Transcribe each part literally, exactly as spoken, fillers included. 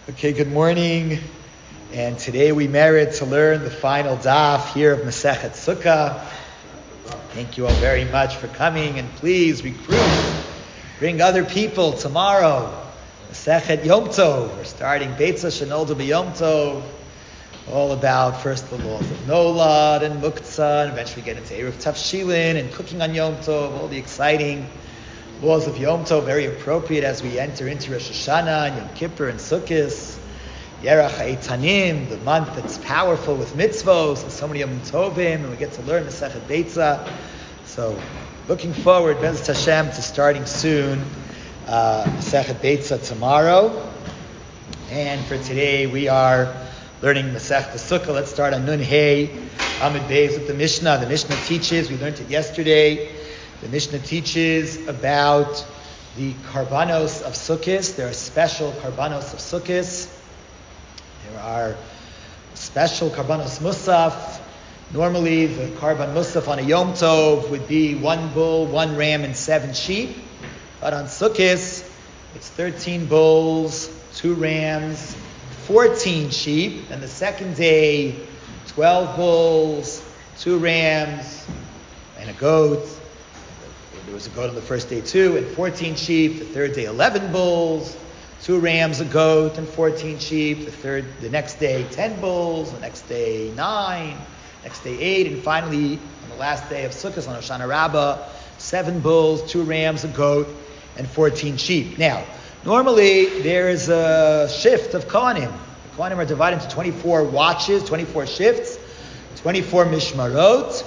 Okay, good morning. And today we merit to learn the final daf here of Masechet Sukkah. Thank you all very much for coming, and please recruit, bring other people tomorrow. Masechet Yom Tov. We're starting Beitza Shenolda B'Yom Tov. All about first the laws of Nolad and Muktzah, and eventually get into Erev Tafshilin and cooking on Yom Tov, all the exciting laws of Yom Tov, very appropriate as we enter into Rosh Hashanah and Yom Kippur and Sukkot. Yerach HaEtanim, the month that's powerful with mitzvos and so many Yom Tovim, and we get to learn Masechet Beitza. So, looking forward, Be'ez Hashem, to starting soon uh, Masechet Beitza tomorrow. And for today, we are learning Masechet Sukkah. Let's start on Nun Hey Amud Beis with the Mishnah. The Mishnah teaches, we learned it yesterday, the Mishnah teaches about the karbanos of Sukkot. There are special karbanos of Sukkot. There are special karbanos musaf. Normally, the karban musaf on a Yom Tov would be one bull, one ram, and seven sheep. But on Sukkot, it's thirteen bulls, two rams, fourteen sheep. And the second day, twelve bulls, two rams, and a goat. There was a goat on the first day too, and fourteen sheep. The third day, eleven bulls, two rams, a goat, and fourteen sheep. The third, the next day, ten bulls. The next day, nine. Next day, eight. And finally, on the last day of Sukkot, on Hoshana Rabbah, seven bulls, two rams, a goat, and fourteen sheep. Now, normally there is a shift of Kohanim. The Kohanim are divided into twenty-four watches, twenty-four shifts, twenty-four mishmarot,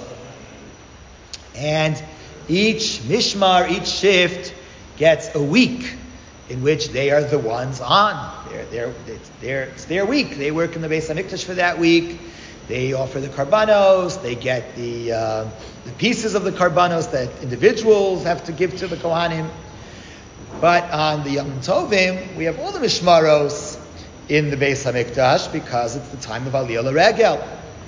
and each mishmar, each shift gets a week in which they are the ones on. They're, they're, it's, their, it's their week. They work in the Beis HaMikdash for that week. They offer the karbanos. They get the, uh, the pieces of the karbanos that individuals have to give to the Kohanim. But on the Yom Tovim, we have all the mishmaros in the Beis HaMikdash because it's the time of Aliyah L'Regel.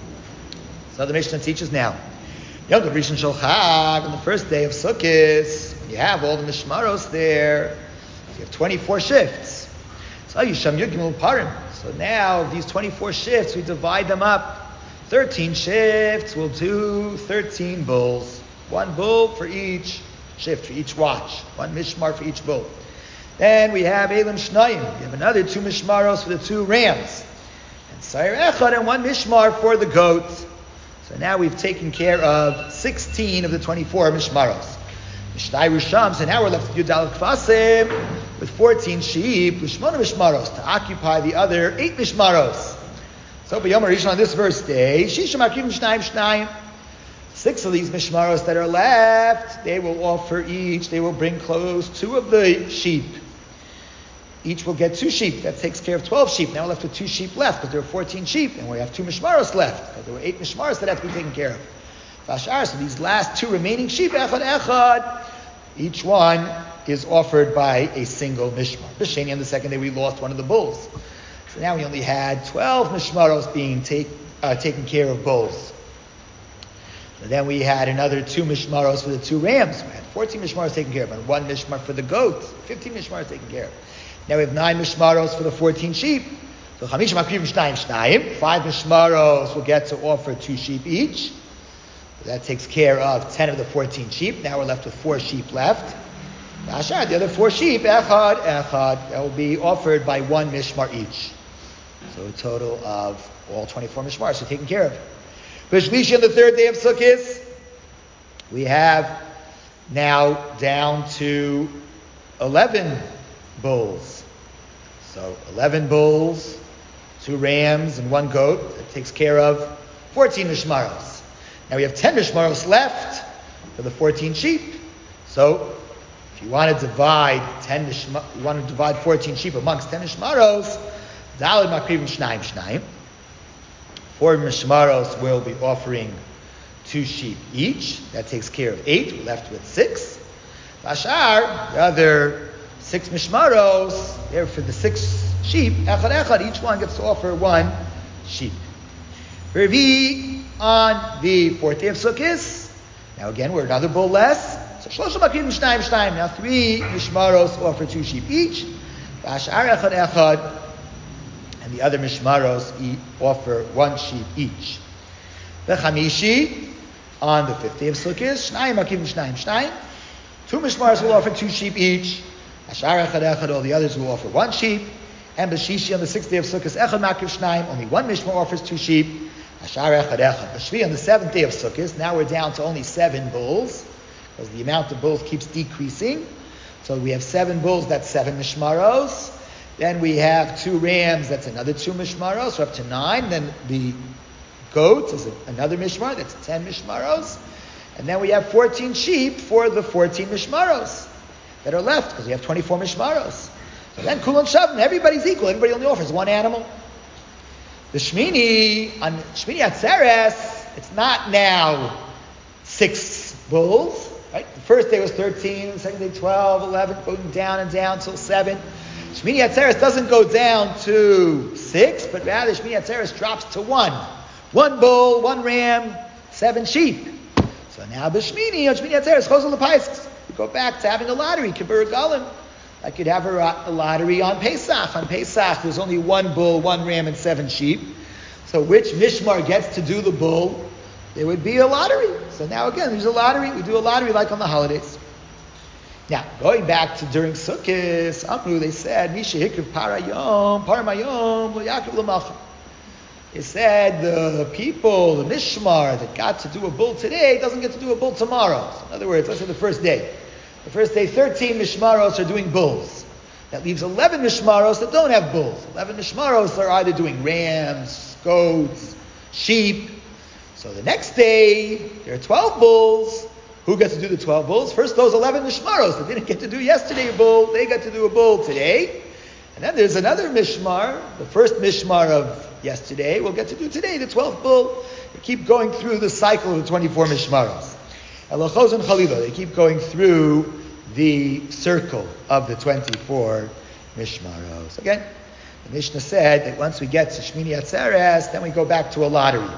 So the Mishnah teaches now. Yom Tov Rishon Shel Chag, on the first day of Sukkot, when you have all the mishmaros there, you have twenty-four shifts. So Yisham Yugimul Parim. So now these twenty-four shifts, we divide them up. thirteen shifts, we'll do thirteen bulls. One bull for each shift, for each watch. One mishmar for each bull. Then we have Elim Shnayim. We have another two mishmaros for the two rams. And Sayer Echad, and one mishmar for the goat. So now we've taken care of sixteen of the twenty-four mishmaros. Mishnai Risham, so now we're left with Yudal Kvasim with fourteen sheep, Lishmona mishmaros, to occupy the other eight mishmaros. So B'Yom Rishon, on this first day, Shisham Akrim Shnayim Shnayim. Six of these mishmaros that are left, they will offer each, they will bring close two of the sheep. Each will get two sheep. That takes care of twelve sheep. Now we're left with two sheep left because there are fourteen sheep, and we have two mishmaros left because there were eight mishmaros that have to be taken care of. Vashar, so these last two remaining sheep, echad echad, each one is offered by a single mishmar. B'sheni, on the second day we lost one of the bulls. So now we only had twelve mishmaros being take, uh, taken care of bulls. So then we had another two mishmaros for the two rams. We had fourteen mishmaros taken care of, and one mishmar for the goat. fifteen mishmaros taken care of. Now we have nine mishmaros for the fourteen sheep. So chamish makriv shnayim shnayim. Five mishmaros will get to offer two sheep each. So that takes care of ten of the fourteen sheep. Now we're left with four sheep left. The other four sheep, echad, echad, that will be offered by one mishmar each. So a total of all twenty-four mishmars are taken care of. B'shlishi, on the third day of Sukkot, we have now down to eleven bulls. So eleven bulls, two rams, and one goat. That takes care of fourteen mishmaros. Now we have ten mishmaros left for the fourteen sheep. So if you want to divide ten mishma, you want to divide fourteen sheep amongst ten mishmaros, daled makrivim shnayim shnayim. Four mishmaros will be offering two sheep each. That takes care of eight. We're left with six. Vashar, the other six mishmaros, there for the six sheep, echad echad, each one gets to offer one sheep. Revi, on the fourth day of Sukkot, now again we're another bull less. So shloshim makrim shnayim shnayim. Now three mishmaros offer two sheep each. Vashar echad echad. and the other mishmaros eat, offer one sheep each. Bechamishi, on the fifth day of Sukkot, shnayim akivim shnayim shnayim. Two mishmaros will offer two sheep each. Ashar echad echad, all the others will offer one sheep. And b'shishi, on the sixth day of Sukkot, echad makiv shnayim, only one mishmar offers two sheep. Ashar echad echad. B'shvi, on the seventh day of Sukkot, now we're down to only seven bulls, because the amount of bulls keeps decreasing. So we have seven bulls, that's seven mishmaros. Then we have two rams, that's another two mishmaros, we're up to nine. Then the goat is another mishmar, that's ten mishmaros. And then we have fourteen sheep for the fourteen mishmaros that are left, because we have twenty-four mishmaros. So then kulon shavim, everybody's equal, everybody only offers one animal. The Shmini, on Shmini Atzeres, it's not now six bulls, right? The first day was thirteen, the second day twelve, eleven, going down and down until seven. Shmini Atzeres doesn't go down to six, but rather Shmini Atzeres drops to one. One bull, one ram, seven sheep. So now B'Shmini, on Shmini Atzeres, Chosel L'Paisks, we go back to having a lottery, Kibbur Galim. Like you'd have a, a lottery on Pesach. On Pesach, there's only one bull, one ram, and seven sheep. So which mishmar gets to do the bull? There would be a lottery. So now again, there's a lottery. We do a lottery like on the holidays. Now, going back to during Sukkot, Amru, they said, Misha Hikriv Parayom, Paramayom, Yaakov L'Malcham. They said the people, the mishmar that got to do a bull today doesn't get to do a bull tomorrow. So in other words, let's say the first day. The first day, thirteen mishmaros are doing bulls. That leaves eleven mishmaros that don't have bulls. eleven mishmaros are either doing rams, goats, sheep. So the next day, there are twelve bulls. Who gets to do the twelve bulls? First, those eleven mishmaros that didn't get to do yesterday a bull, they get to do a bull today. And then there's another mishmar, the first mishmar of yesterday, will get to do today, the twelfth bull. They keep going through the cycle of the twenty-four mishmaros. Elachos and Chalila, they keep going through the circle of the twenty-four mishmaros. Again, the Mishnah said that once we get to Shmini Atzeres, then we go back to a lottery.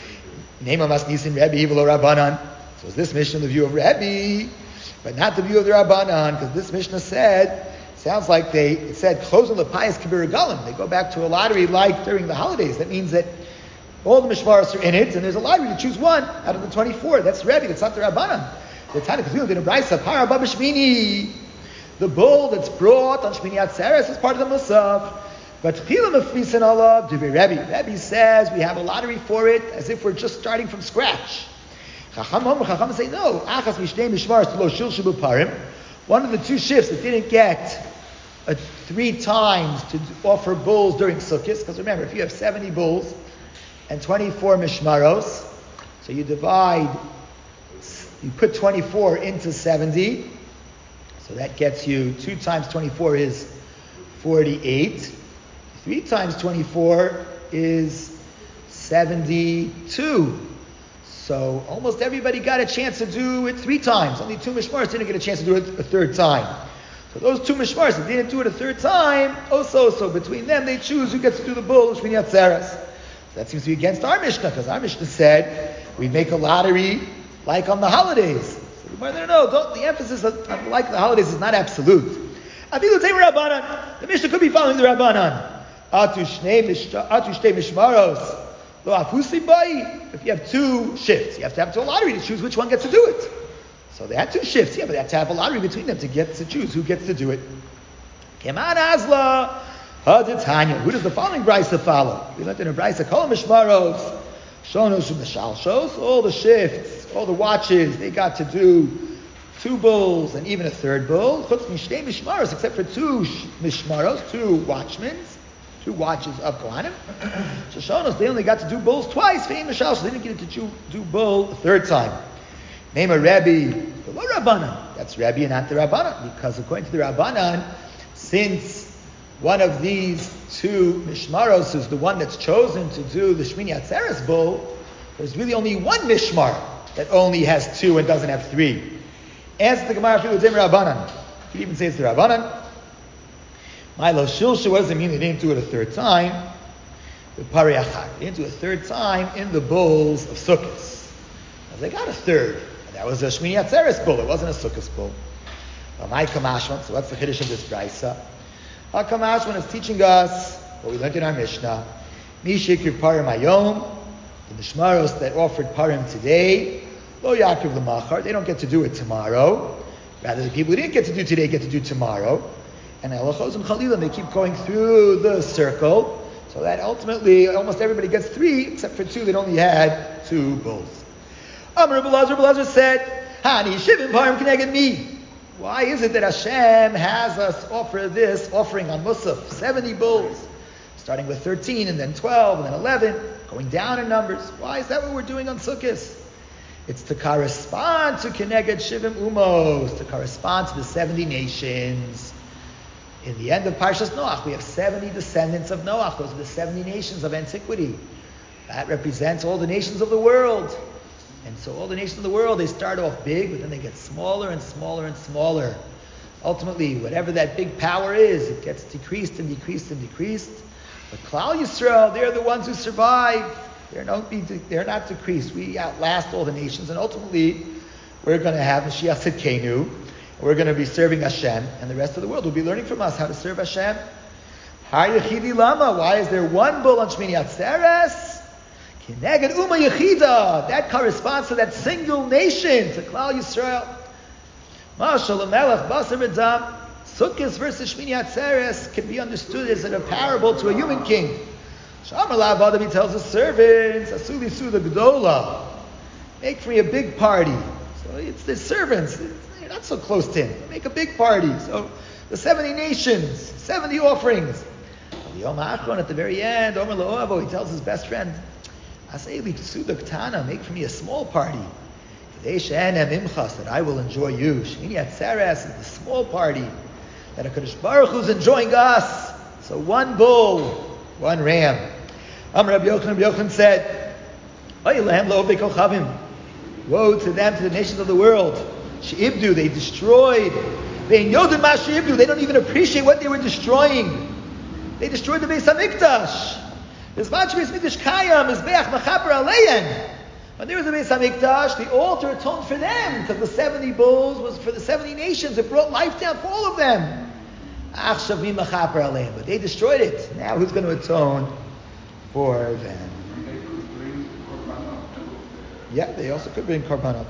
Nema mas nisin Rebbe Hivelo Rabbanan. So is this Mishnah the view of Rebbe, but not the view of the Rabbanan, because this Mishnah said, sounds like they, it said, Chosen L'Payis Kibbur Galim. They go back to a lottery like during the holidays. That means that all the mishmaros are in it, and there's a lottery to choose one out of the twenty-four. That's Rebbe, that's not the Rabbanan. The Tana Kazuyim did a braysa, Parabah B'Shmini. The bull that's brought on Shmini Atzeres is part of the Musaf. But Chilam Mefrisin Allah, Divrei Rebbe. Rebbe says we have a lottery for it as if we're just starting from scratch. Chacham Chacham say no. Achas Mishnei Mishmaros to Lo Shilshu B'Parim. One of the two shifts that didn't get a, three times to offer bulls during Sukkot, because remember, if you have seventy bulls and twenty-four mishmaros, so you divide, you put twenty-four into seventy, so that gets you, two times twenty-four is forty-eight, three times twenty-four is seventy-two. So almost everybody got a chance to do it three times. Only two mishmaros didn't get a chance to do it a third time. So those two mishmaros that didn't do it a third time, also, so between them they choose who gets to do the bull, Shmini Atzeres. So that seems to be against our Mishnah, because our Mishnah said we make a lottery like on the holidays. So the no, no, don't, the emphasis on like the holidays is not absolute. The Mishnah could be following the Rabbanan. Atu shnei mishmaros. If you have two shifts, you have to have to a lottery to choose which one gets to do it. So they had two shifts, yeah, but they had to have a lottery between them to get to choose who gets to do it. Keman Azla, Haditanya. Who does the following braysa follow? We learned in a braysa, Kol Mishmaros, Shonos Umeshalshos, all the shifts, all the watches, they got to do two bulls and even a third bull. Chutz Mishnei Mishmaros, except for two Mishmaros, two watchmen. Two watches of Kohanim. Shoshonos, they only got to do bulls twice. They didn't get to do, do bull a third time. Name a Rebbe, the Lo Rabbanan. That's Rebbe and not the Rabbanan. Because according to the Rabbanan, since one of these two Mishmaros is the one that's chosen to do the Shmini Atzeres bull, there's really only one Mishmar that only has two and doesn't have three. Answer the Gemara, Filu Zem Rabbanan. You can even say it's the Rabbanan. Milo Shilsha, what does it mean they didn't do it a third time? The Pariachar. They didn't do it a third time in the bulls of Sukkot. They got a third. And that was a Shmini Atzeres bull. It wasn't a Sukkot bull. My Kamashwan, so what's the Kiddush of this Brisa? Our Kamashwan is teaching us what we learned in our Mishnah. Mishikir parim hayom, the nishmaros that offered parim today, lo yakriv l'machar, they don't get to do it tomorrow. Rather, the people who didn't get to do today get to do tomorrow. And halachos and chalilim, they keep going through the circle, so that ultimately almost everybody gets three, except for two that only had two bulls. Amar Rabbi Elazar, Rabbi Elazar said, Hani shivim parim k'neged mi. Why is it that Hashem has us offer this offering on Musaf? seventy bulls, starting with thirteen, and then twelve, and then eleven, going down in numbers. Why is that what we're doing on Sukkot? It's to correspond to Keneged Shivim Umos, to correspond to the seventy nations. In the end of Parshas Noach, we have seventy descendants of Noach. Those are the seventy nations of antiquity. That represents all the nations of the world. And so all the nations of the world, they start off big, but then they get smaller and smaller and smaller. Ultimately, whatever that big power is, it gets decreased and decreased and decreased. But Klal Yisrael, they're the ones who survive. They're not, be, they're not decreased. We outlast all the nations, and ultimately, we're going to have Mashiach Tzidkenu. We're going to be serving Hashem, and the rest of the world will be learning from us how to serve Hashem. Har Yechidi Lama, why is there one bull on Shmini Atzeres? Kineged Uma Yechida, that corresponds to that single nation, to Klal Yisrael. Mashal Melech Basar B'Dam, Sukkot versus Shmini Atzeres can be understood as a parable to a human king. Shamar La'avadav, he tells his servants, Asuli Suda Gdola, make for me a big party. So it's the servants, you're not so close to him. Make a big party. So the seventy nations, seventy offerings. The Yom HaAchron at the very end, Omer La'oavo, he tells his best friend, Aseli Suda Ktana, make for me a small party. That I will enjoy you. Shmini Atzeres is the small party that HaKadosh Baruch Hu is enjoying us. So one bull, one ram. Amar Rabbi Yochanan, Rabbi Yochanan said, woe to them, to the nations of the world. She'ibdu, they destroyed. They don't even appreciate what they were destroying. They destroyed the Beis HaMikdash. When there was a Beis HaMikdash, the altar atoned for them, because the seventy bulls was for the seventy nations. It brought life down for all of them. But they destroyed it. Now who's going to atone for them? Yeah, they also could bring korbanot.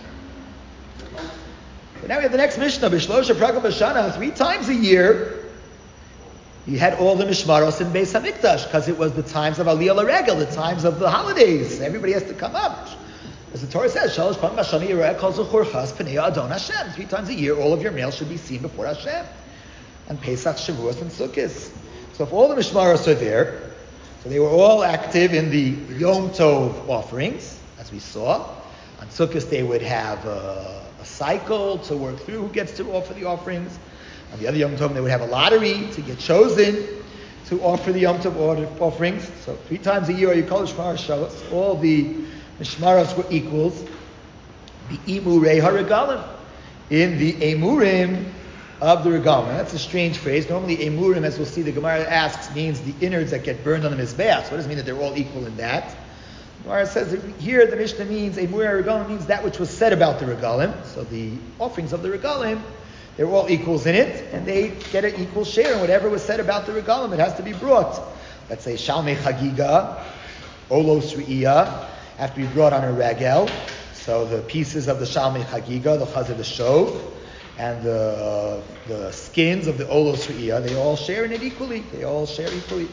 But now we have the next Mishnah. B'shlosha Pragam B'shana, three times a year, you had all the mishmaros in Beis HaMikdash, because it was the times of Aliyah L'Regel, the times of the holidays. Everybody has to come up. As the Torah says, Shalosh Pam B'shana Yireh Kol Zuchorchas Pnei Adon Hashem. Three times a year, all of your males should be seen before Hashem. And Pesach, Shavuos, and Sukkot. So if all the mishmaros are there, so they were all active in the Yom Tov offerings, as we saw. On Sukkot they would have a, a cycle to work through who gets to offer the offerings. On the other Yom Tov, they would have a lottery to get chosen to offer the Yom Tov offerings. So three times a year, you call it Shmar Shalos. All the Mishmaros were equals. The Imurei HaRegalim. In the Emurim of the Regalim. Now, that's a strange phrase. Normally, Emurim, as we'll see, the Gemara asks, means the innards that get burned on the Mizbeach. So what does it mean that they're all equal in that? The Gemara says that here the Mishnah means, Emurei HaRegalim means that which was said about the Regalim. So the offerings of the Regalim, they're all equals in it, and they get an equal share in whatever was said about the Regalim. It has to be brought. Let's say Shalmei Chagiga, Olos Re'iyah, have to be brought on a regel. So the pieces of the Shalmei Chagiga, the Chaz of the Shov, and the the skins of the Olos Re'iyah, they all share in it equally. They all share equally.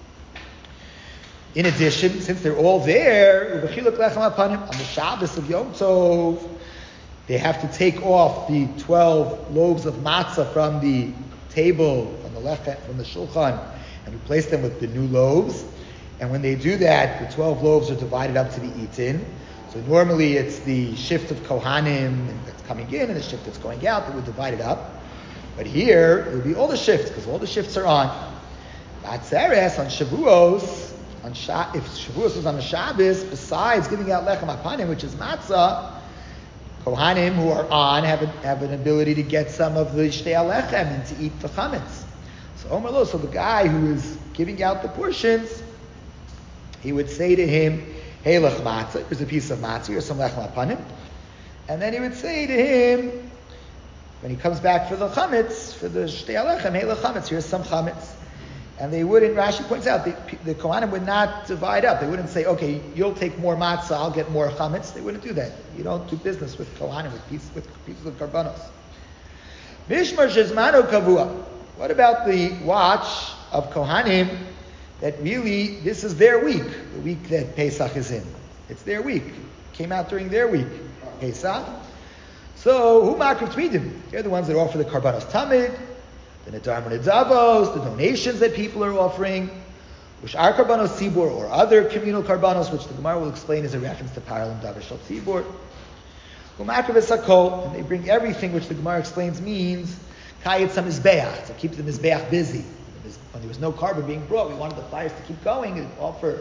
In addition, since they're all there, on the Shabbos of Yom Tov, they have to take off the twelve loaves of matzah from the table, from the left hand, from the shulchan, and replace them with the new loaves. And when they do that, the twelve loaves are divided up to be eaten. So normally it's the shift of Kohanim that's coming in and the shift that's going out that would divide it up. But here, it would be all the shifts, because all the shifts are on. Atzeres, on Shavuos, on Sha- if Shavuos was on a Shabbos, besides giving out Lechem Apanim, which is matzah, Kohanim who are on have, a, have an ability to get some of the Shtei Alechem and to eat the chametz. So Omer Lo, so the guy who is giving out the portions, he would say to him, Hey lech matzah, here's a piece of matzah, or some lechem apanim. And then he would say to him, when he comes back for the chametz, for the Shtei Alechem, Hey lech chametz, here's some chametz. And they wouldn't, Rashi points out, the, the Kohanim would not divide up. They wouldn't say, okay, you'll take more matzah, I'll get more chametz. They wouldn't do that. You don't do business with Kohanim, with pieces, with pieces of karbanos. Mishmar shezmano kavua. What about the watch of Kohanim that really, this is their week, the week that Pesach is in. It's their week. Came out during their week, Pesach. So, who makriv tmidim? They're the ones that offer the karbanos tamid, the Nedarim Nedavos, the donations that people are offering, which are karbanos tzibur or other communal karbanos, which the Gemara will explain is a reference to Paralim Davar Shal Tzibur. Umakriv esakol, and they bring everything which the Gemara explains means kayet samizbeach, to keep the mizbeach busy. When there was no carbon being brought, we wanted the fires to keep going and offer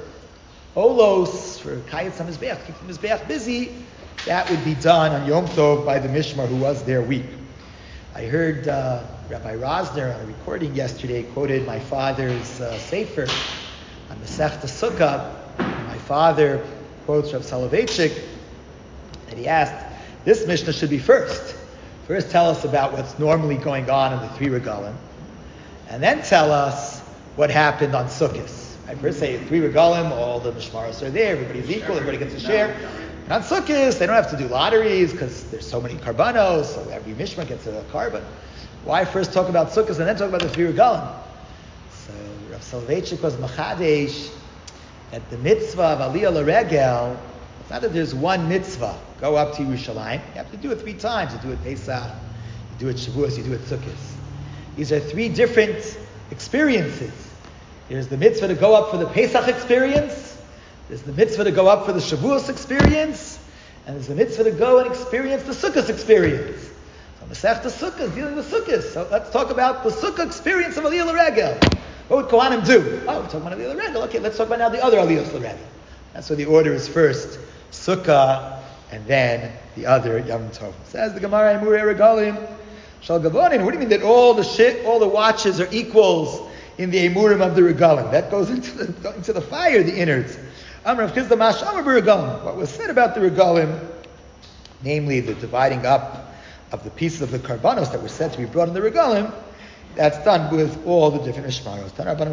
olos for kayet samizbeach, keep the mizbeach busy. That would be done on Yom Tov by the Mishmar who was there week. I heard uh, Rabbi Rosner on a recording yesterday quoted my father's uh, sefer on Masechta Sukkah. My father quotes Rav Soloveitchik that he asked, this Mishnah should be first. First tell us about what's normally going on in the three regalim, and then tell us what happened on Sukkot. I first say three regalim, all the mishmaros are there, everybody's equal, everybody gets a share. And on Sukkot, they don't have to do lotteries because there's so many karbanos, so every mishmar gets a carbon. Why first talk about Sukkot and then talk about the three regalim? So Rav Soloveitchik was machadesh that the mitzvah of Aliyah L'Regel, it's not that there's one mitzvah, go up to Yerushalayim. You have to do it three times. You do it Pesach, you do it Shavuos, you do it Sukkot. These are three different experiences. There's the mitzvah to go up for the Pesach experience, there's the mitzvah to go up for the Shavuos experience, and there's the mitzvah to go and experience the Sukkot experience. So Masechta Sukkah is dealing with Sukkot. So let's talk about the Sukkah experience of Aliyah L'Regel. What would Kohanim do? Oh, we're talking about Aliyah L'Regel. Okay, let's talk about now the other Aliyahs L'Regel. That's why the order is first Sukkah, and then the other Yom Tov. Says the Gemara, Emurei Regalim Shal Gavonin. What do you mean that all the shit, all the watches are equals in the Emurim of the Regalim? That goes into the, into the fire, the innards. Amar Rav Chisda Mash Amar B'Regalim. What was said about the Regalim, namely the dividing up of the pieces of the karbanos that were said to be brought in the Regalim, that's done with all the different mishmaros.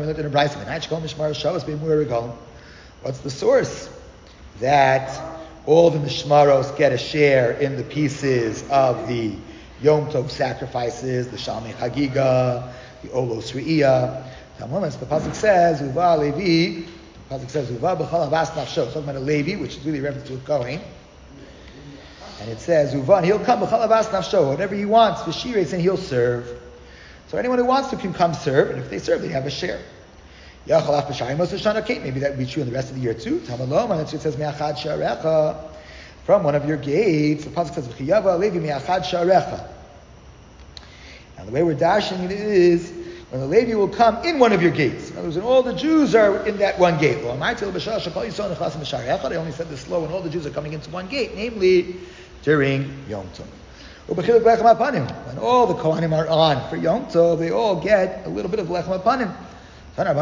What's the source? That all the mishmaros get a share in the pieces of the Yom Tov sacrifices, the Shalmei Chagiga, the Olos Re'iyah. The pasuk says, "Uva Levi." The pasuk says, "Uva b'chol havas nafsho." It's talking about a Levi, which is really a reference to a Kohen. And it says, "Uva," and he'll come b'chol havas nafsho, whatever he wants, v'shirei, and he'll serve. So anyone who wants to can come serve, and if they serve, they have a share. Maybe that would be true in the rest of the year too. Tamalom, and that's what it says, "Me'achad sha'arecha," from one of your gates. The pasuk says, "V'chiyava Levi me'achad sha'arecha." Now the way we're dashing it is, when the Levi will come in one of your gates. In other words, when all the Jews are in that one gate. They only said this slow when all the Jews are coming into one gate, namely during Yom Tov. When all the Kohanim are on for Yom Tov, they all get a little bit of lechem apanim. How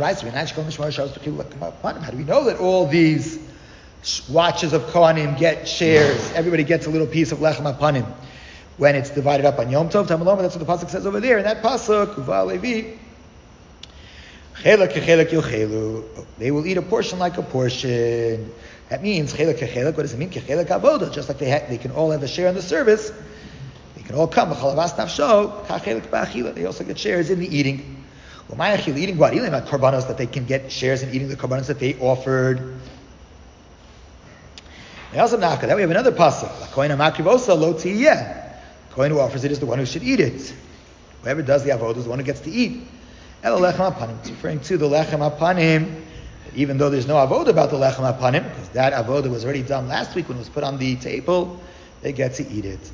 do we know that all these watches of Kohanim get shares? Everybody gets a little piece of lechem apanim when it's divided up on Yom Tov. Tamaloma, that's what the pasuk says over there. In that pasuk, Uva Levi, chelak kechelak yochelu. They will eat a portion like a portion. That means chelak kechelak. What does it mean? Kechelak avoda. Just like they ha- they can all have a share in the service, they can all come. B'chalavas nafsho kachelak ba'achila. They also get shares in the eating. Well, my achila, eating what? Eating not karbanos, that they can get shares in eating the karbanos that they offered. They also naka. Then we have another pasuk. Kohen makrivosa lo tiyeh. Kohen who offers it is the one who should eat it. Whoever does the avodah is the one who gets to eat. El lechem apanim. It's referring to the lechem apanim. Even though there's no avodah about the lechem apanim, because that avodah was already done last week when it was put on the table, they get to eat it.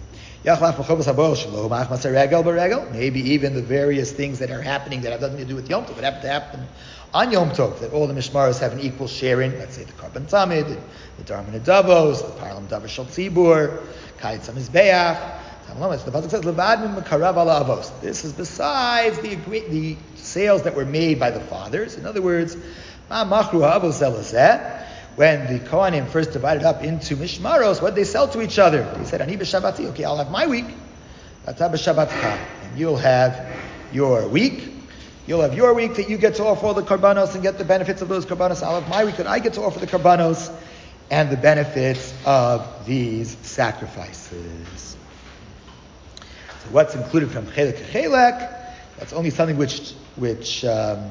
Maybe even the various things that are happening that have nothing to do with Yom Tov, would have to happen on Yom Tov, that all the mishmaros have an equal share in, let's say the Karban Tamid, the Dharma Nedavos, the Paralim Davar Shal Tzibur, Kayet Samizbeach. The pasuk says, "Levad min mekarav ala avos." This is besides the the sales that were made by the fathers. In other words, ma machru ha'avos elazeh. When the Kohanim first divided up into mishmaros, what did they sell to each other? They said, "Ani b'shabbati." Okay, I'll have my week. Ata b'shabbatka, and you'll have your week. You'll have your week that you get to offer all the karbanos and get the benefits of those karbanos. I'll have my week that I get to offer the karbanos and the benefits of these sacrifices. So what's included from chelek to chelek? That's only something which which um,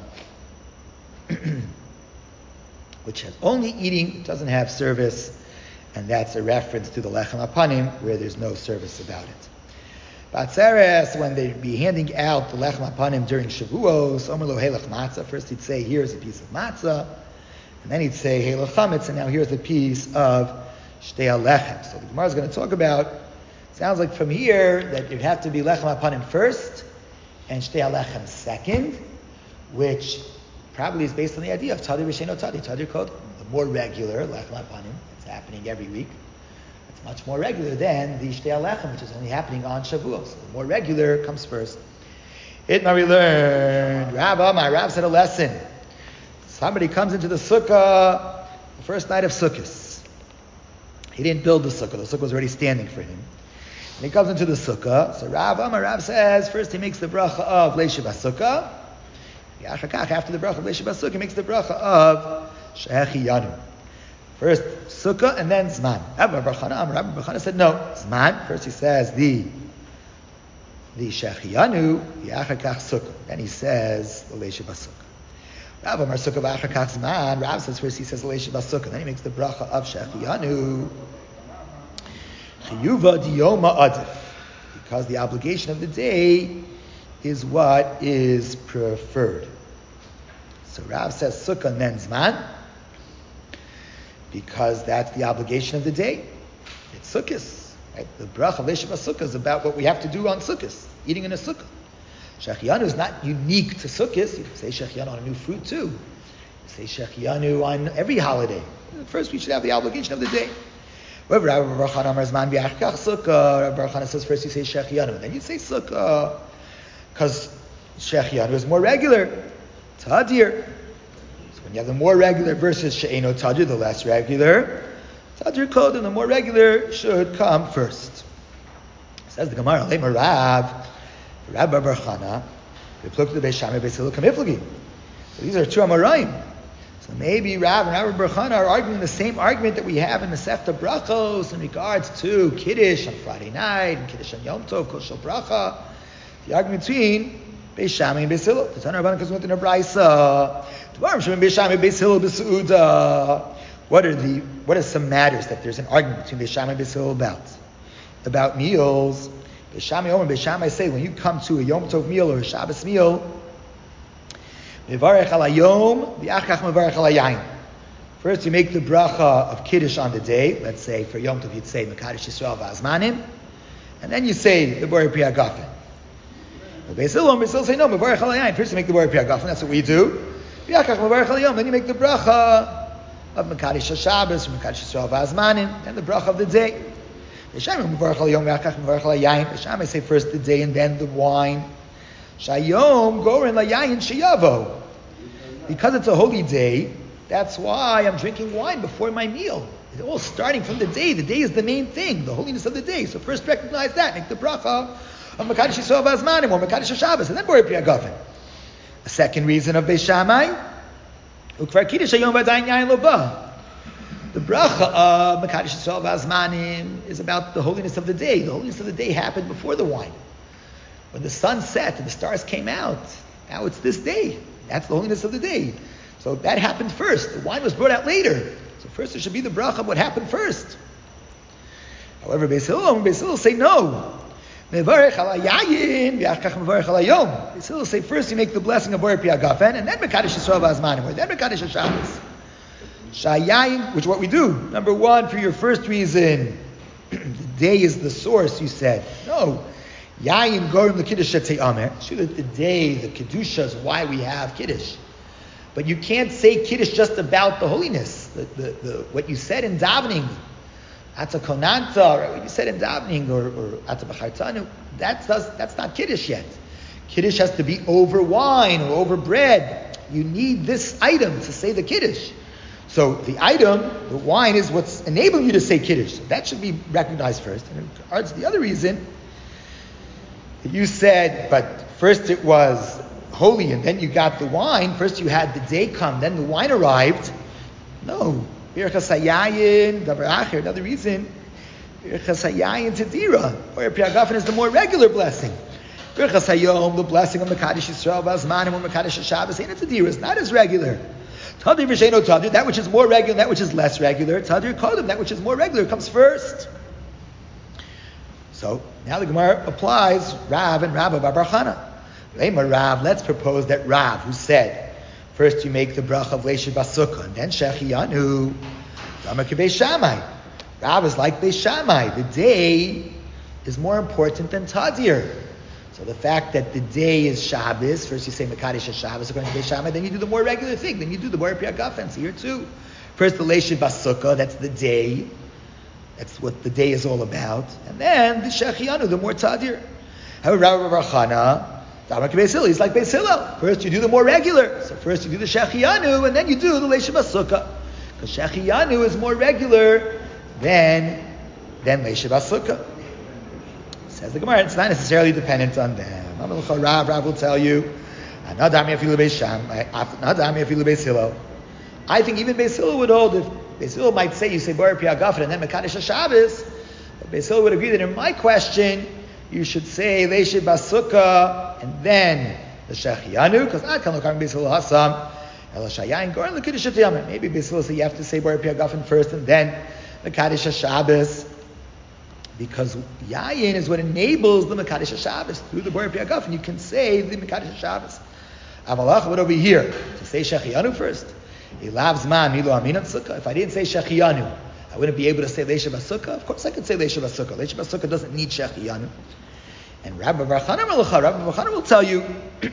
which has only eating, doesn't have service, and that's a reference to the lechem apanim, where there's no service about it. Batzeres, when they'd be handing out the lechem apanim during Shavuos, omer lo helech matzah, first he'd say, here's a piece of matzah, and then he'd say, helech chametz, and now here's a piece of shtei halechem. So the Gemara is going to talk about, sounds like from here, that it'd have to be lechem apanim first, and shtei halechem second, which probably is based on the idea of tadir v'sheino tadir, tadir kod, the more regular lechem apanim, it's happening every week. It's much more regular than the shtei halechem, which is only happening on Shavuos. So the more regular comes first. Itmar we learned, Rav Amar, Rav said a lesson. Somebody comes into the sukkah the first night of Sukkot. He didn't build the sukkah, the sukkah was already standing for him. And he comes into the sukkah, so Rav Amar, Rav says, first he makes the bracha of Leishav HaSukkah. After the bracha of Leishav HaSukkah, he makes the bracha of Shehechiyanu. First sukkah and then zman. Rabbi Bar Chana, Rabbi Bar Chana said no, zman. First he says the the Shehechiyanu, Yachakach sukkah. Then he says the Leishav HaSukkah. Rav Amar sukkah v'achakach zman. Rav says first he says the Leishav HaSukkah. Then he makes the bracha of Shehechiyanu. Chiyuva diyoma adif, because the obligation of the day is what is preferred. So Rav says sukkah and then zman, because that's the obligation of the day. It's Sukkot. Right? The bracha of Leishav HaSukkah is about what we have to do on Sukkot, eating in a sukkah. Shehechiyanu is not unique to Sukkot. You can say Shehechiyanu on a new fruit too. You say Shehechiyanu on every holiday. First, we should have the obligation of the day. However, Rabbi Bar Chana Amar Zman B'Achkach Sukkah. Rabbi Bar Chana says first you say Shehechiyanu, and then you say Sukkah, because Shehechiyanu is more regular. Tadir. When you have the more regular versus she'eno tadir, the less regular, tadir kod, and the more regular should come first. Says the Gemara, Lema Rav, Rav Bar Chana, Repluk the Beis Shammai Beis Hillel Kamiflagi. So these are two Amoraim. So maybe Rav and Rav Bar Chana are arguing the same argument that we have in the Masechta Brachos in regards to Kiddush on Friday night and Kiddush on Yom Tov, Kol Shel Bracha. The argument between Beis Shammai and Beis Hillel. The Tanur Rabbanan comes with in a Brisa. What are the what are some matters that there's an argument between Beis Shammai and Beis Hillel about? About meals. Beis Shammai Omer, Beis Shammai say when you come to a Yom Tov meal or a Shabbos meal, mevarech al hayom, v'achach mevarech al hayayin. First you make the bracha of Kiddush on the day. Let's say for Yom Tov you'd say Mekadosh Yisrael v'azmanim, and then you say the Borei Pri Hagafen. Beis Hillel, Beis Hillel say no, mevarech al hayayin. First you make the Borei Pri Hagafen. That's what we do. Then you make the bracha of Mekadosh Shabbos, Mekadosh Yisrael v'azmanim, and the bracha of the day. Beis Shammai say first the day and then the wine. Shayom gorin layayin sheyavo. Because it's a holy day, that's why I'm drinking wine before my meal. It's all starting from the day. The day is the main thing, the holiness of the day. So first recognize that, make the bracha of Mekadosh Yisrael v'azmanim or Mekadosh Shabbos, and then Borei Pri Hagafen. A second reason of Beis Shammai, the bracha of Mekadosh Yisrael v'azmanim is about the holiness of the day. The holiness of the day happened before the wine. When the sun set and the stars came out, now it's this day. That's the holiness of the day. So that happened first. The wine was brought out later. So first there should be the bracha of what happened first. However, Beis Hillel, Beis Hillel say no. Mevarech al hayayin, v'achkach mevarech al hayom. Beis Hillel say first you make the blessing of Borei Pri Hagafen, and then Mekadosh Yisrael v'azmanim, or then Mekadosh Shabbos. Shayayin, which is what we do. Number one, for your first reason, the day is the source, you said. No. Yayin gorim the Kiddush Shetzei Amer. Sure that the day, the Kedusha is why we have Kiddush. But you can't say Kiddush just about the holiness. The, the, the, what you said in davening, Atza Konanta, right? What you said in davening, or, or Atza B'chartanu, that's, that's not Kiddush yet. Kiddush has to be over wine or over bread. You need this item to say the Kiddush. So the item, the wine, is what's enabling you to say Kiddush. So that should be recognized first. And in regards to the other reason, you said, but first it was holy and then you got the wine. First you had the day come, then the wine arrived. No. Birchas Hayayin, Davar Acher, another reason. Birchas Hayayin Tedira. Or Pri Hagafen is the more regular blessing. Birchas Hayom, the blessing of Mekadesh Yisrael, Vazmanim, or Mekadesh Shabbos, ain't it Tedira? It's not as regular. Tadir V'Sheino Tadir, that which is more regular, that which is less regular. Tadir Kodem, that which is more regular, comes first. So now the Gemara applies Rav and Rabba Bar Chana. Rav, let's propose that Rav, who said, first you make the bracha of Leisha Basukah, and then Shechiyanu, Dama Beis Shammai. Rav is like Beis Shammai. The day is more important than Tadir. So the fact that the day is Shabbos, first you say Mekadesh Shabbos according to Beis Shammai, then you do the more regular thing, then you do the more Pri Hagafen. So here too. First the Leisha Basukah, that's the day. That's what the day is all about. And then the Shechiyanu, the more Tadir. However, Rabbi Bar Chana, he's like Beis Hillel. First you do the more regular. So first you do the Shechiyanu, and then you do the Leisha Basukah. Because Shechiyanu is more regular than, than Leisha Basukah. Says the Gemara, it's not necessarily dependent on them. Rav, Rav will tell you, I think even Beis Hillel would hold, if Beis Hillel might say, you say Bar Pri Hagafen and then Mekadesh Shabbos, but Beis Hillel would agree that in my question, you should say Leisha Basukah and then the Shechiyanu, because I can't look at Beis Hillel Hasam, El Shayayin Goren L'Kiddush Yom. Maybe Beis Hillel say you have to say Bar Pri Hagafen first and then Mekadesh Shabbos, because Yayin is what enables the Mekadesh Shabbos. Through the Bar Pri Hagafen, you can say the Mekadesh Shabbos. Amalach, what over here? To say Shechiyanu first. If I didn't say Shechiyanu, I wouldn't be able to say Leisha Basukah. Of course I could say Leisha Basukah. Leisha Basukah doesn't need Shechiyanu. And Rabbi Bar Chana Rabbi Bar Chana will tell you,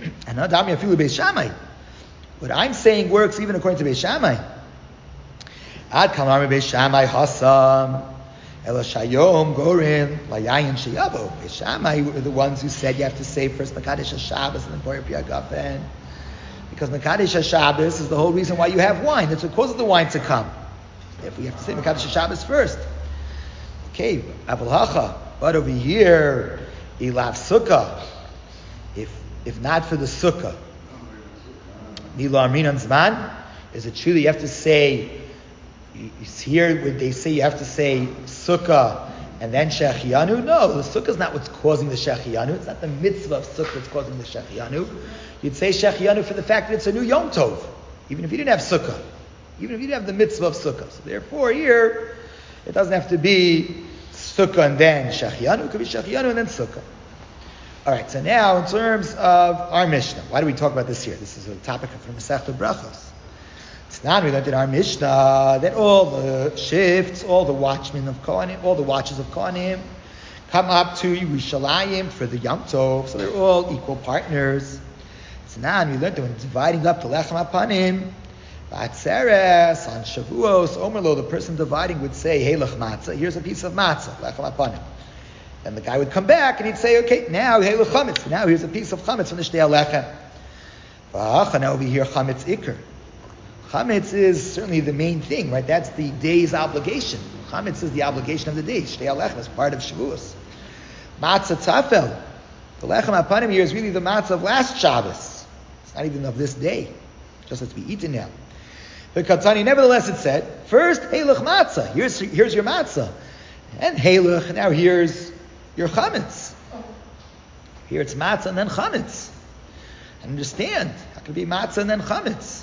what I'm saying works even according to Beis Shammai. Ad Kamar Beis Shammai Hasam Ela Shayom Gorin Layayin Sheyavo. Beis Shammai were the ones who said you have to say first Mekadesh Shabbos and then Bar Pri Hagafen. Because Mekadesh Shabbos is the whole reason why you have wine. That's what causes the wine to come. Therefore, you have to say Mekadesh Shabbos first. Okay, Abul Hacha. But over here, Ilav Sukkah. If if not for the Sukkah, Nilo Arminan Zman, is it true that you have to say? It's here where they say you have to say Sukkah and then Shechiyanu. No, the Sukkah is not what's causing the Shechiyanu. It's not the mitzvah of Sukkah that's causing the Shechiyanu. You'd say Shechiyanu for the fact that it's a new Yom Tov, even if you didn't have Sukkah, even if you didn't have the mitzvah of Sukkah. So therefore here, it doesn't have to be Sukkah and then Shechiyanu. It could be Shechiyanu and then Sukkah. All right, so now in terms of our Mishnah, why do we talk about this here? This is a topic from Masechta Brachos. It's not we learned in our Mishnah that all the shifts, all the watchmen of Kohanim, all the watches of Kohanim come up to Yerushalayim for the Yom Tov, so they're all equal partners. It's not we learned that when dividing up the Lechem HaPanim, Ba'atzeres, on Shavuos, Omerlo, the person dividing would say, hey, Lech Matzah, here's a piece of Matzah, Lechem HaPanim. Then the guy would come back and he'd say, okay, now, hey, Lech Chametz, now here's a piece of Chametz from the Shtei HaLechem. Ba'acha, now over here, Chametz Iker. Chametz is certainly the main thing, right? That's the day's obligation. Chametz is the obligation of the day. Shtei HaLechem is part of Shavuos. Matzah Tafel. The Lechem HaPanim here is really the matzah of last Shabbos. It's not even of this day. It just has to be eaten now. The Katzani, nevertheless, it said, first, Halach Matzah. Here's, here's your matzah. And Halach, now here's your Chametz. Here it's matzah and then Chametz. Understand. How can it be matzah and then Chametz?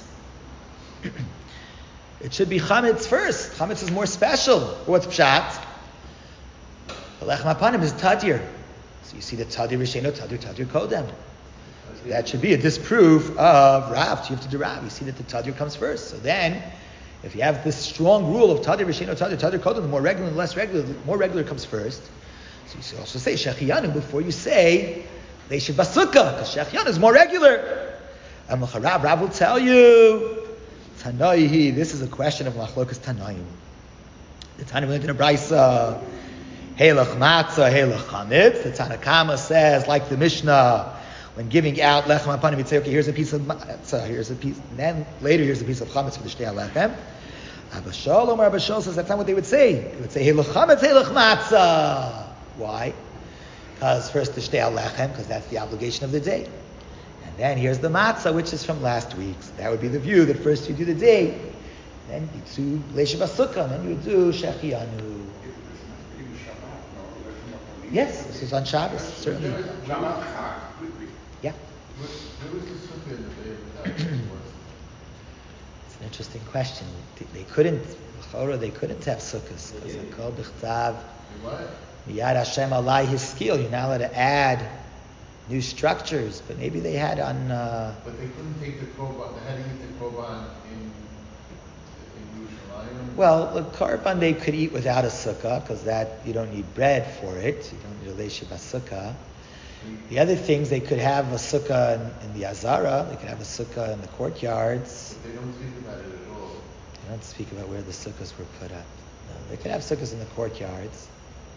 It should be Chametz first. Chametz is more special. What's Pshat? The Lechem HaPanim is Tadir. So you see the Tadir Risheno, Tadir, Tadir Kodem. So that should be a disproof of Rav. You have to do Rav. You see that the Tadir comes first. So then, if you have this strong rule of Tadir Risheno, Tadir, Tadir Kodem, the more regular and less regular, the more regular comes first. So you should also say Shechiyanu before you say Leisha Basukah, because Shechiyanu is more regular. And Rav, Rav will tell you, Tanaihi, this is a question of Machlokas Tanaim. The Tanaim went in a Braisa, Halach Matzah, Halach Chametz. The Tanakama says, like the Mishnah, when giving out Lechem HaPanim, he'd say, okay, here's a piece of Matzah, here's a piece, and then later here's a piece of Chametz for the Shtei HaLechem. Abba Shalom, Abba Shalom says that's not what they would say. They would say, Halach Chametz, Halach Matzah. Why? Because first the Shtei HaLechem, because that's the obligation of the day. And And then here's the matzah, which is from last week. So that would be the view that first you do the date, then you do Leishav HaSukkah, and then you do Shechianu. Yes, this is on Shabbos, certainly. Yeah. It's an interesting question. They couldn't, they couldn't have sukkahs because Hakol B'chtav Miyad Hashem Alai Hiskil. You're not allowed to add new structures, but maybe they had on. Uh, but they couldn't take the korban. They had to eat the korban in in Yerushalayim. Well, the korban they could eat without a sukkah because that you don't need bread for it. You don't need a leishav sukkah. The other things they could have a sukkah in, in the Azara. They could have a sukkah in the courtyards. But they don't speak about it at all. They don't speak about where the sukkahs were put up. No, they could have sukkahs in the courtyards.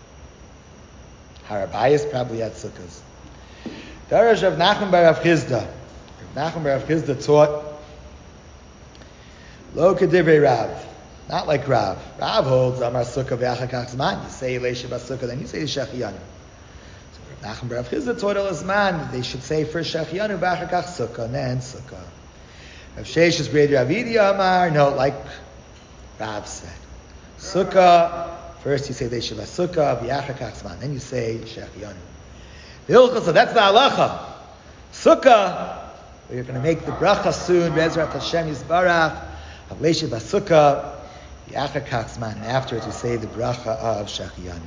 Har Habayis probably had sukkahs. Darash Rav Nachman bar Rav Chizda. Rav Nachman bar Rav Chizda taught Lo Kedivrei Rav. Not like Rav. Rav holds Amar Sukkah v'achakach zman. You say Leishav HaSukkah, then you say Shechianu. So Rav Nachman bar Rav Chizda taught El Zman. They should say first Shechianu v'achakach Sukkah, and then Sukkah. Rav Sheish is Brei Rav Idi Amar. No, like Rav said. Sukkah. First you say Leishav HaSukkah v'achakach zman. Then you say Shechianu. The Hilchos, so that's the halacha. Sukkah, we're going to make the bracha soon. Be'ezrat Hashem Yisbarach, of Leishav HaSukkah, Yachakach Zman. And afterwards we say the bracha of Shechianu.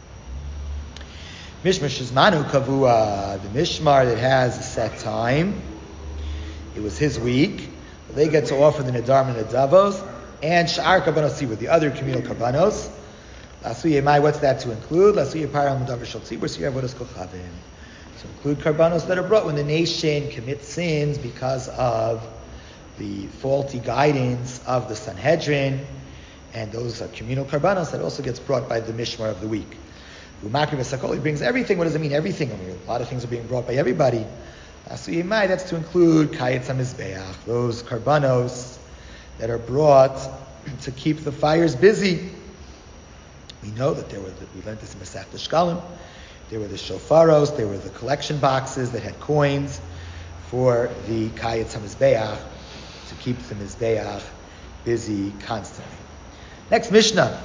Mishmar Shizmanu Kavua, the Mishmar that has a set time. It was his week. They get to offer the Nedarim and Nedavos, and Sha'ar Karbanos Tzibur, the other communal Karbanos. Lasui Yemai, what's that to include? Lasui Yepar Mudavar Shal Tzibur, Siyar Avodas Kochavim. To include karbanos that are brought when the nation commits sins because of the faulty guidance of the Sanhedrin, and those are communal karbanos that also gets brought by the Mishmar of the week. Umakri V'Sakol, he brings everything. What does it mean, everything? I mean, a lot of things are being brought by everybody. Lasui Yemai, that's to include Kayetz HaMizbeach, those karbanos that are brought to keep the fires busy. We know that there were, the, we learned this in Masech Shkalim. There were the shofaros, there were the collection boxes that had coins for the Kayetz HaMizbeach, to keep the Mizbeach busy constantly. Next Mishnah.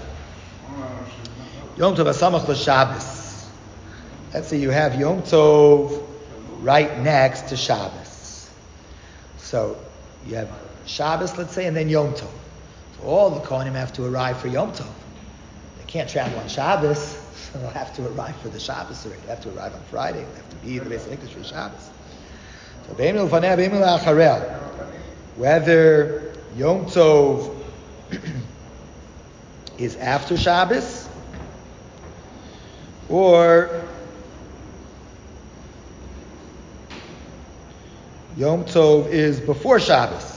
Yom Tov HaSamach LaShabbos. Let's say you have Yom Tov right next to Shabbos. So you have Shabbos, let's say, and then Yom Tov. So all the Kohanim have to arrive for Yom Tov. They can't travel on Shabbos. So they'll have to arrive for the Shabbos already. They have to arrive on Friday. They have to be in the Beis HaMikdash for Shabbos. So Be'emil Ufaneh, Be'emil Acharel. Whether Yom Tov is after Shabbos or Yom Tov is before Shabbos.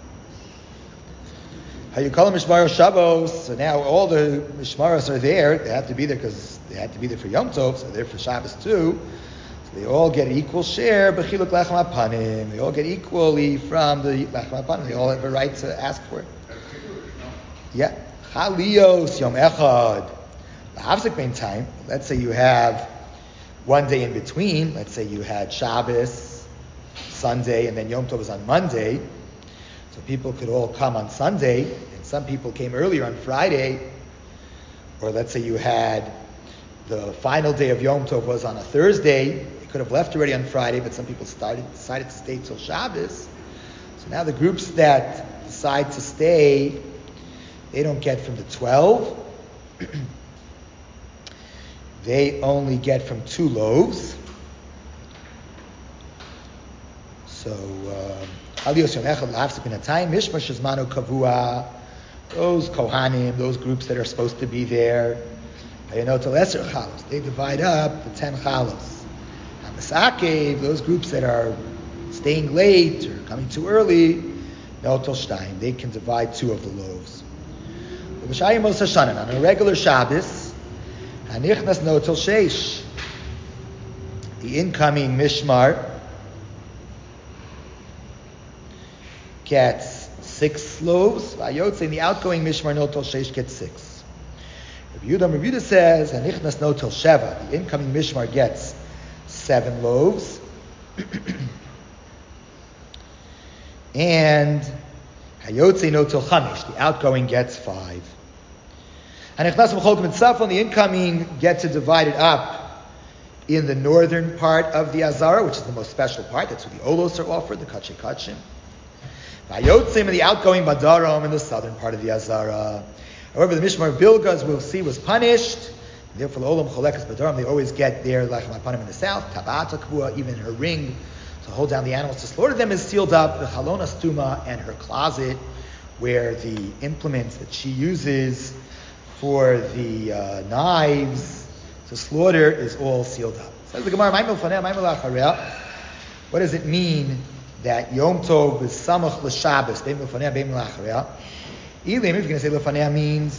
How you call them Mishmaros Shabbos? So now all the Mishmaros are there. They have to be there because they had to be there for Yom Tov, so they're there for Shabbos too. So they all get an equal share. B'chiluk Lechem HaPanim. They all get equally from the Lechem HaPanim. They all have a right to ask for it. Yeah. Chalios Yom Echad. The Hafzik Bein time. Let's say you have one day in between. Let's say you had Shabbos, Sunday, and then Yom Tov is on Monday. So people could all come on Sunday, and some people came earlier on Friday. Or let's say you had the final day of Yom Tov was on a Thursday. They could have left already on Friday, but some people started decided to stay till Shabbos. So now the groups that decide to stay, they don't get from the twelve. They only get from two loaves. So, those Kohanim, those groups that are supposed to be there, they divide up the ten chalos. Those groups that are staying late or coming too early, they can divide two of the loaves. On a regular Shabbos, the incoming Mishmar gets six loaves. And the outgoing Mishmar Notel Sheish gets six. Rabbi Yehuda, Rabbi Yehuda says, Hanichnas Notel Sheva. The incoming Mishmar gets seven loaves. And hayotze no til chamish, the outgoing gets five. And echnasam cholkim and safon, the incoming get to divide it up in the northern part of the Azara, which is the most special part. That's where the olos are offered, the kachim kachim. Vayotzim and the outgoing badarom in the southern part of the Azara. However, the Mishmar of Bilga, as we'll see, was punished. Therefore, the olam cholekas badarom, they always get their lechem hapanim in the south. Tabata kvua, even her ring to hold down the animals to slaughter them is sealed up. The chalona stuma and her closet, where the implements that she uses for the uh, knives to slaughter is all sealed up. Says the Gemara, what does it mean that Yom Tov is samach l'Shabbos, beim lefanea, beim la'acharei? Ilim, if you're going to say lefanea means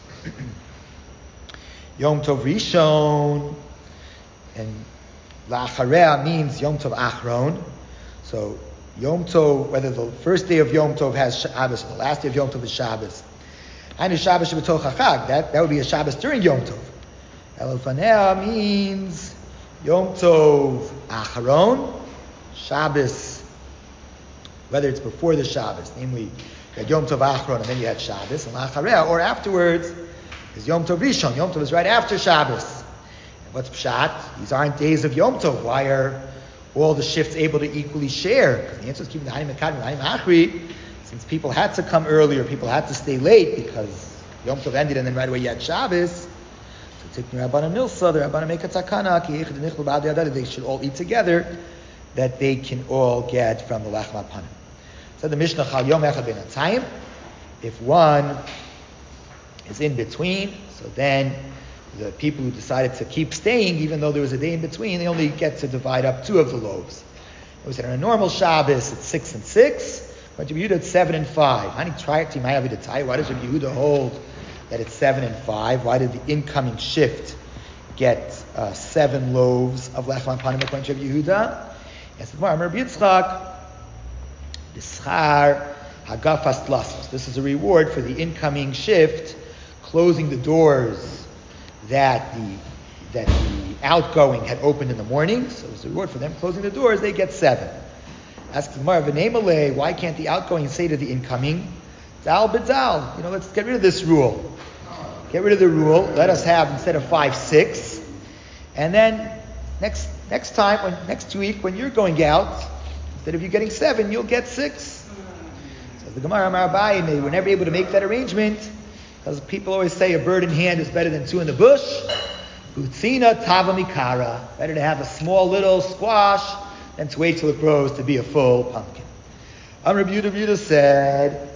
Yom Tov Rishon, and la'acharei means Yom Tov Achron. So Yom Tov, whether the first day of Yom Tov has Shabbos or the last day of Yom Tov is Shabbos. I know Shabbos Shabbatot Chachag. That that would be a Shabbos during Yom Tov. Elofanea means Yom Tov Acharon, Shabbos, whether it's before the Shabbos, namely you had Yom Tov Acharon and then you had Shabbos, and La'acharei, or afterwards is Yom Tov Rishon. Yom Tov is right after Shabbos. And what's Pshat? These aren't days of Yom Tov. Why are all the shifts able to equally share? Because the answer is keeping the Hanim Mekadim, the Hanim Achri. Since people had to come earlier, people had to stay late because Yom Tov ended and then right away you had Shabbos. So taking Rabbanan Milsa, the Rabbanan make a takana, they should all eat together, that they can all get from the Lachem HaPanim. So the Mishnah, Chal Yom Echad Ben Atayim, if one is in between, so then the people who decided to keep staying, even though there was a day in between, they only get to divide up two of the loaves. We said on a normal Shabbos, it's six and six. But Rabbi Yehuda, it's seven and five. Why does Rabbi Yehuda hold that it's seven and five? Why did the incoming shift get uh, seven loaves of lechem hapanim according to Rabbi Yehuda? Yes, Rabbi Yitzchak, B'schar hagafas tlasos. This is a reward for the incoming shift, closing the doors that the that the outgoing had opened in the morning. So it's a reward for them closing the doors. They get seven. Ask the Gemara, v'neimale, why can't the outgoing say to the incoming, Dal b'dal, you know, let's get rid of this rule. Get rid of the rule. Let us have, instead of five, six. And then next next time, when next week, when you're going out, instead of you getting seven, you'll get six. So the Gemara, Amar Abaye, they were never able to make that arrangement, because people always say a bird in hand is better than two in the bush. Utzina tava mikara. Better to have a small little squash and to wait till it grows to be a full pumpkin. Amar Rabbi Yehuda said,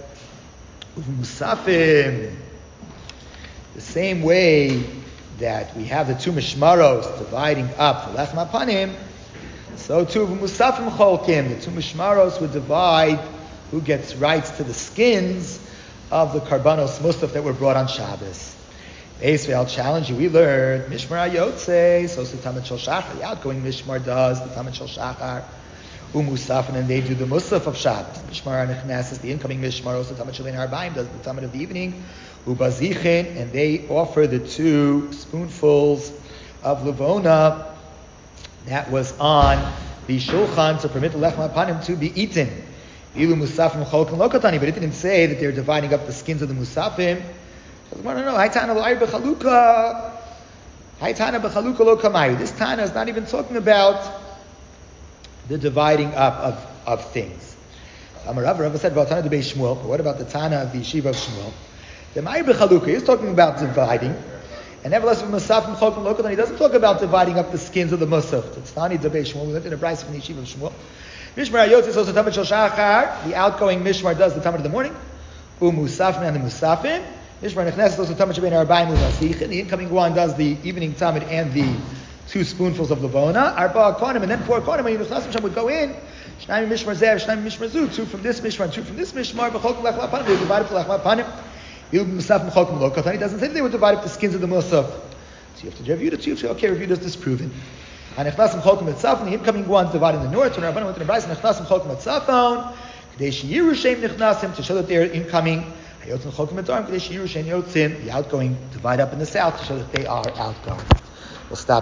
Musafim, the same way that we have the two mishmaros dividing up the lechem hapanim, so too Musafim cholkim, the two mishmaros would divide who gets rights to the skins of the karbanos musaf that were brought on Shabbos. Basically, I'll challenge you. We learned Mishmar Ayotze, so the Tamid Shel Shachar. The outgoing Mishmar does the Tamid Shel Shachar, Umusaf, and they do the Musaf of Shabbos. Mishmar Nechnas is the incoming Mishmar. Also, Tamid Shel Arbaim does the Tamid of the evening, Ubazichin, and they offer the two spoonfuls of Levona that was on the Shulchan to permit the Lechem HaPanim to be eaten. Ilu Musafim Cholkan Lokatani, but it didn't say that they're dividing up the skins of the Musafim. No, no, no. Haitana l'ayr b'chaluka. Haitana b'chaluka lo kamayu. This Tana is not even talking about the dividing up of, of things. Amar Rav, Rav said, "V'atana debei Shmuel." But what about the Tana of the yeshiva of Shmuel? The ma'ir b'chaluka is talking about dividing, and nevertheless, with Musafim Cholkan Lokatan, he doesn't talk about dividing up the skins of the Musaf. It's Tani debei Shmuel. We went in a brayso from the yeshiva of Shmuel. Mishmar Ayotz is also Tamid Shel Shachar. The outgoing Mishmar does the Tamid of the morning. Umusafim and the Musafim. Mishmar Nechnes is also Tamid Shebein Arbaim Uzasich. The incoming one does the evening Tamid and the two spoonfuls of Levona. Arba Kohanim, and then four Kohanim, when Yechnes would go in. Shnayim Mishmar Zev, Shnayim Mishmar Zu. Two from this Mishmar, two from this Mishmar. B'chol Lechem HaPanim. They divided the Lechem HaPanim. Yil Musaf M'chol M'lokatan. He doesn't say that they would divide up the skins of the Musaf. So you have to review the two. Okay, review this disproven. And Nechnas M'chol M'tzafon. The incoming ones divided in the north. When Rabbanan went to the Bryce, Nechnas M'chol M'tzafon. Kadesh Yerushalayim Nechnasim, to show that they're incoming. The outgoing divide up in the south to show that they are outgoing. We'll stop.